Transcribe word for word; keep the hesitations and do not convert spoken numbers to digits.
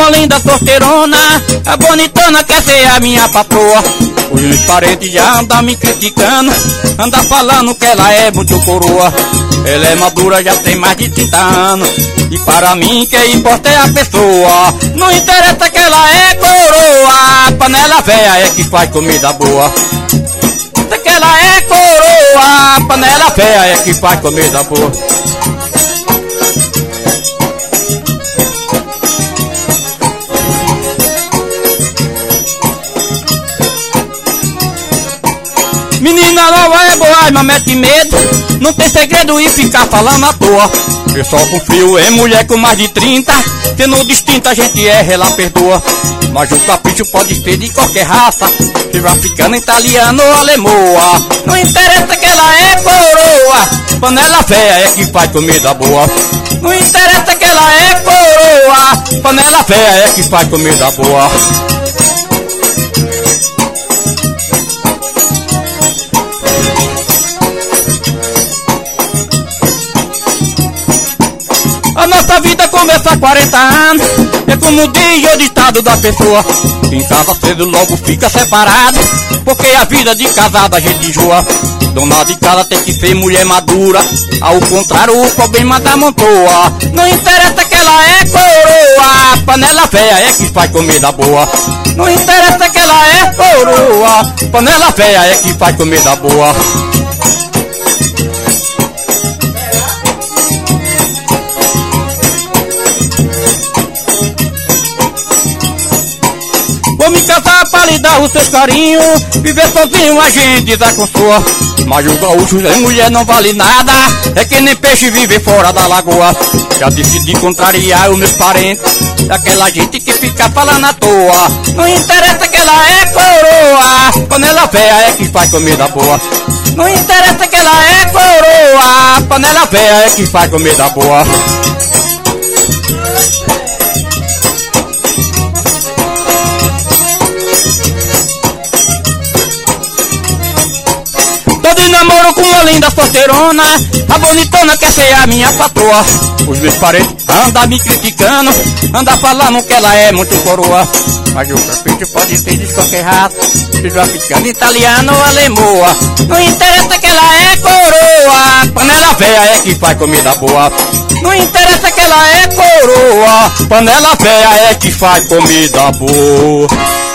uma linda solteirona, a bonitona quer ser a minha patroa. Os meus parentes já andam me criticando, andam falando que ela é muito coroa. Ela é madura, já tem mais de trinta anos, e para mim que importa é a pessoa. Não interessa que ela é coroa, panela velha é que faz comida boa. Interessa que ela é coroa, panela velha é que faz comida boa. Menina nova é boa, mas mete medo, não tem segredo e ficar falando à toa. Eu só confio em mulher com mais de trinta, que no distinto a gente erra, ela perdoa. Mas o capricho pode ser de qualquer raça, seja africana, italiana ou alemoa. Não interessa que ela é coroa, panela velha é que faz comida boa. Não interessa que ela é coroa, panela velha é que faz comida boa. A nossa vida começa há quarenta anos, é como diz o ditado da pessoa: quem casa cedo logo fica separado, porque a vida de casada a gente enjoa. Dona de casa tem que ser mulher madura, ao contrário o problema da montoa. Não interessa que ela é coroa, panela velha é que faz comida boa. Não interessa que ela é coroa, panela velha é que faz comida boa. Vou me casar pra lhe dar o seu carinho, viver sozinho a gente dá com sua. Mas o gaúcho sem mulher não vale nada, é que nem peixe viver fora da lagoa. Já decidi contrariar os meus parentes, daquela gente que fica falando à toa. Não interessa que ela é coroa, panela velha é que faz comida boa. Não interessa que ela é coroa, panela velha é que faz comida boa. Tô de namoro com uma linda solteirona, a bonitona quer ser a minha patroa. Os meus parentes andam me criticando, andam falando que ela é muito coroa. Mas o capricho pode ser de qualquer raça, seja africana, italiana ou alemoa. Não interessa que ela é coroa, panela velha é que faz comida boa. Não interessa que ela é coroa, panela velha é que faz comida boa.